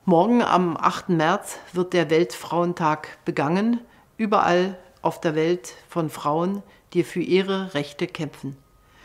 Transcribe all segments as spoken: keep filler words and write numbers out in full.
Morgen am achten März wird der Weltfrauentag begangen, überall auf der Welt von Frauen, die für ihre Rechte kämpfen.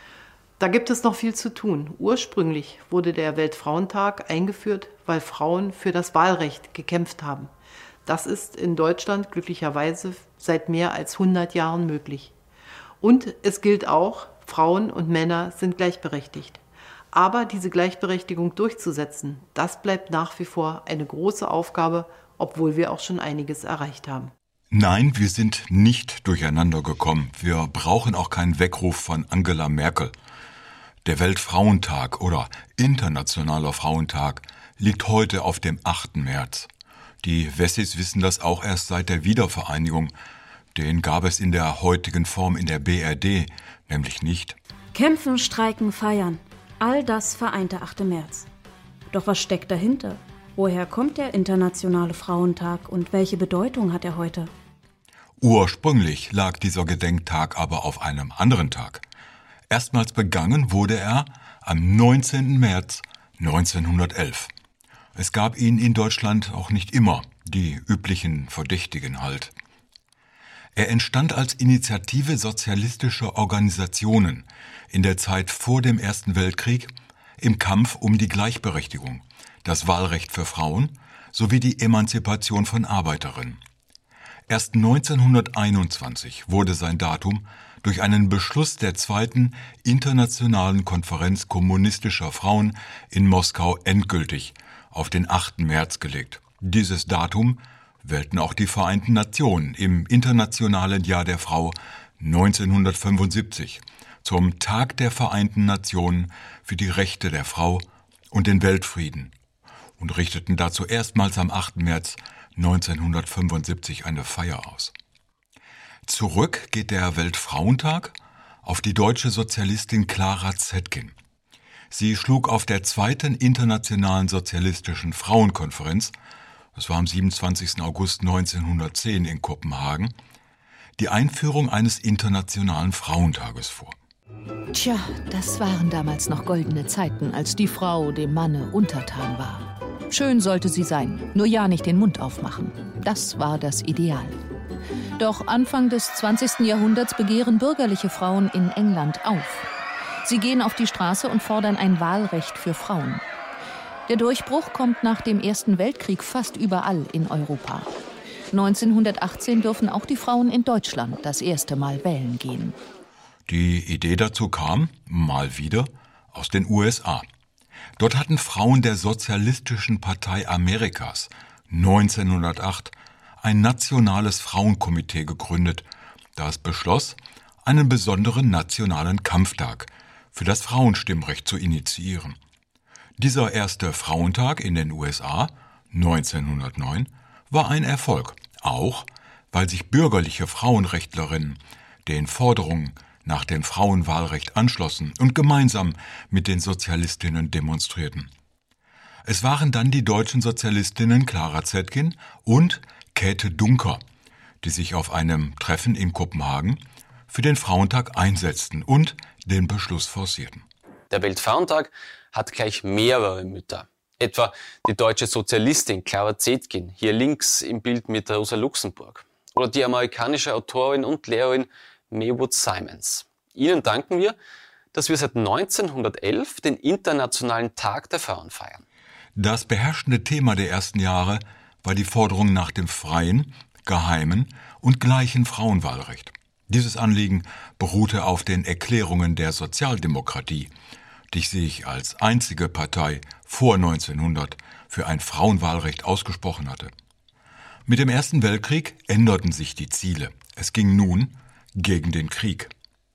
Da gibt es noch viel zu tun. Ursprünglich wurde der Weltfrauentag eingeführt, weil Frauen für das Wahlrecht gekämpft haben. Das ist in Deutschland glücklicherweise seit mehr als hundert Jahren möglich. Und es gilt auch, Frauen und Männer sind gleichberechtigt. Aber diese Gleichberechtigung durchzusetzen, das bleibt nach wie vor eine große Aufgabe, obwohl wir auch schon einiges erreicht haben. Nein, wir sind nicht durcheinander gekommen. Wir brauchen auch keinen Weckruf von Angela Merkel. Der Weltfrauentag oder Internationaler Frauentag liegt heute auf dem achten März. Die Wessis wissen das auch erst seit der Wiedervereinigung. Den gab es in der heutigen Form in der B R D nämlich nicht. Kämpfen, streiken, feiern. All das vereint der achte März. Doch was steckt dahinter? Woher kommt der Internationale Frauentag und welche Bedeutung hat er heute? Ursprünglich lag dieser Gedenktag aber auf einem anderen Tag. Erstmals begangen wurde er am neunzehnten März neunzehnhundertelf. Es gab ihn in Deutschland auch nicht immer, die üblichen Verdächtigen halt. Er entstand als Initiative sozialistischer Organisationen in der Zeit vor dem Ersten Weltkrieg im Kampf um die Gleichberechtigung, das Wahlrecht für Frauen sowie die Emanzipation von Arbeiterinnen. Erst neunzehnhunderteinundzwanzig wurde sein Datum durch einen Beschluss der zweiten Internationalen Konferenz kommunistischer Frauen in Moskau endgültig auf den achten März gelegt. Dieses Datum wählten auch die Vereinten Nationen im Internationalen Jahr der Frau neunzehnhundertfünfundsiebzig zum Tag der Vereinten Nationen für die Rechte der Frau und den Weltfrieden und richteten dazu erstmals am achten März neunzehnhundertfünfundsiebzig eine Feier aus. Zurück geht der Weltfrauentag auf die deutsche Sozialistin Clara Zetkin. Sie schlug auf der zweiten Internationalen Sozialistischen Frauenkonferenz, das war am siebenundzwanzigsten August neunzehnhundertzehn in Kopenhagen, die Einführung eines Internationalen Frauentages vor. Tja, das waren damals noch goldene Zeiten, als die Frau dem Manne untertan war. Schön sollte sie sein, nur ja nicht den Mund aufmachen. Das war das Ideal. Doch Anfang des zwanzigsten Jahrhunderts begehren bürgerliche Frauen in England auf. Sie gehen auf die Straße und fordern ein Wahlrecht für Frauen. Der Durchbruch kommt nach dem Ersten Weltkrieg fast überall in Europa. neunzehnhundertachtzehn dürfen auch die Frauen in Deutschland das erste Mal wählen gehen. Die Idee dazu kam, mal wieder, aus den U S A. Dort hatten Frauen der Sozialistischen Partei Amerikas neunzehnhundertacht ein nationales Frauenkomitee gegründet, das beschloss, einen besonderen nationalen Kampftag für das Frauenstimmrecht zu initiieren. Dieser erste Frauentag in den U S A neunzehnhundertneun war ein Erfolg, auch weil sich bürgerliche Frauenrechtlerinnen den Forderungen nach dem Frauenwahlrecht anschlossen und gemeinsam mit den Sozialistinnen demonstrierten. Es waren dann die deutschen Sozialistinnen Clara Zetkin und Käthe Duncker, die sich auf einem Treffen in Kopenhagen für den Frauentag einsetzten und den Beschluss forcierten. Der Weltfrauentag hat gleich mehrere Mütter. Etwa die deutsche Sozialistin Clara Zetkin, hier links im Bild mit Rosa Luxemburg. Oder die amerikanische Autorin und Lehrerin Maywood Simons. Ihnen danken wir, dass wir seit neunzehnhundertelf den Internationalen Tag der Frauen feiern. Das beherrschende Thema der ersten Jahre war die Forderung nach dem freien, geheimen und gleichen Frauenwahlrecht. Dieses Anliegen beruhte auf den Erklärungen der Sozialdemokratie, die sich als einzige Partei vor neunzehnhundert für ein Frauenwahlrecht ausgesprochen hatte. Mit dem Ersten Weltkrieg änderten sich die Ziele. Es ging nun gegen den Krieg.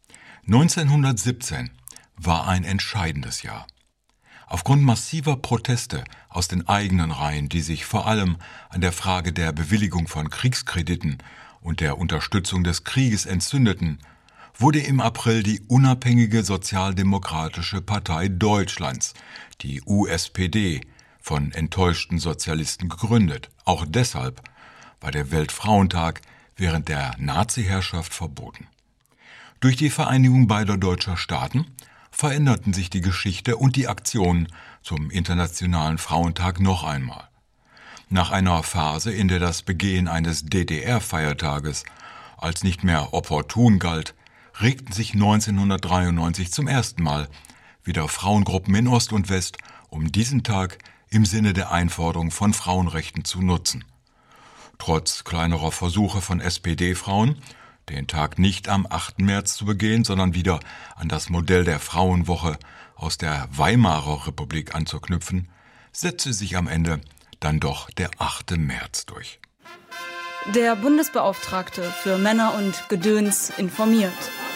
neunzehnhundertsiebzehn war ein entscheidendes Jahr. Aufgrund massiver Proteste aus den eigenen Reihen, die sich vor allem an der Frage der Bewilligung von Kriegskrediten und der Unterstützung des Krieges entzündeten, wurde im April die Unabhängige Sozialdemokratische Partei Deutschlands, die U S P D, von enttäuschten Sozialisten gegründet. Auch deshalb war der Weltfrauentag während der Nazi-Herrschaft verboten. Durch die Vereinigung beider deutscher Staaten veränderten sich die Geschichte und die Aktionen zum Internationalen Frauentag noch einmal. Nach einer Phase, in der das Begehen eines D D R-Feiertages als nicht mehr opportun galt, regten sich neunzehnhundertdreiundneunzig zum ersten Mal wieder Frauengruppen in Ost und West, um diesen Tag im Sinne der Einforderung von Frauenrechten zu nutzen. Trotz kleinerer Versuche von S P D-Frauen, den Tag nicht am achten März zu begehen, sondern wieder an das Modell der Frauenwoche aus der Weimarer Republik anzuknüpfen, setzte sich am Ende dann doch der achte März durch. Der Bundesbeauftragte für Männer und Gedöns informiert.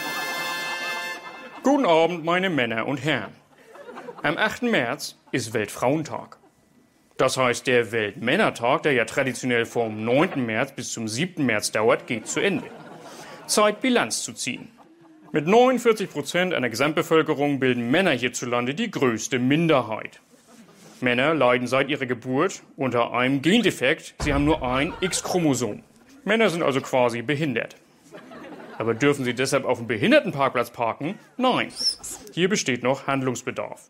Guten Abend, meine Männer und Herren. Am achten März ist Weltfrauentag. Das heißt, der Weltmännertag, der ja traditionell vom neunten März bis zum siebten März dauert, geht zu Ende. Zeit, Bilanz zu ziehen. Mit neunundvierzig Prozent einer Gesamtbevölkerung bilden Männer hierzulande die größte Minderheit. Männer leiden seit ihrer Geburt unter einem Gendefekt. Sie haben nur ein X-Chromosom. Männer sind also quasi behindert. Aber dürfen sie deshalb auf dem Behindertenparkplatz parken? Nein. Hier besteht noch Handlungsbedarf.